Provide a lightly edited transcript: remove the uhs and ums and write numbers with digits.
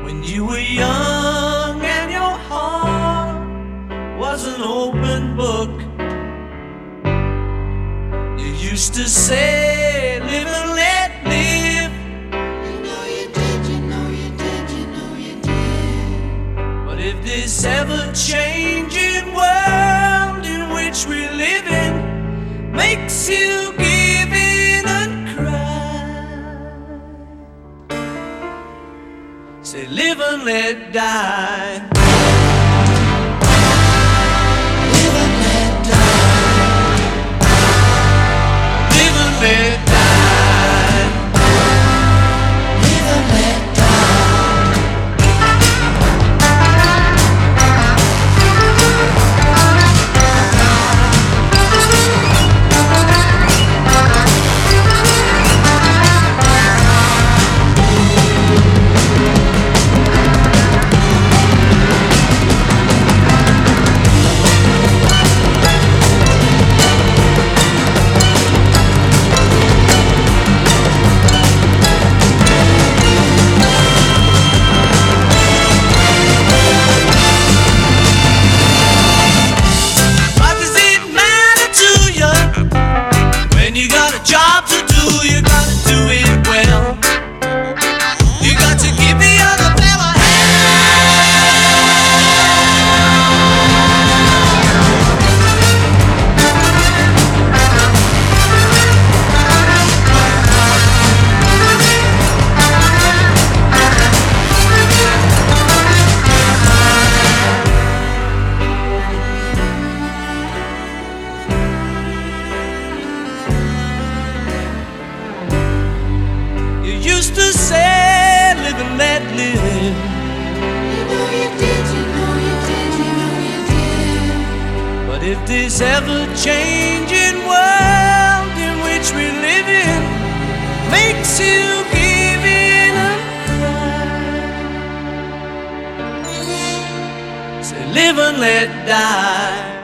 When you were young and your heart was an open book, you used to say, live and let live. You know you did, you know you did, you know you did. But if this ever-changing world in which we live in makes you give in and cry, say live and let die. Live and let die. Live and let die. Live and let die. Job to do, you gotta do it well. You got to give the other fella used to say, live and let live. You know you did, you know you did, you know you did. But if this ever-changing world in which we live in makes you give in and cry, say live and let die.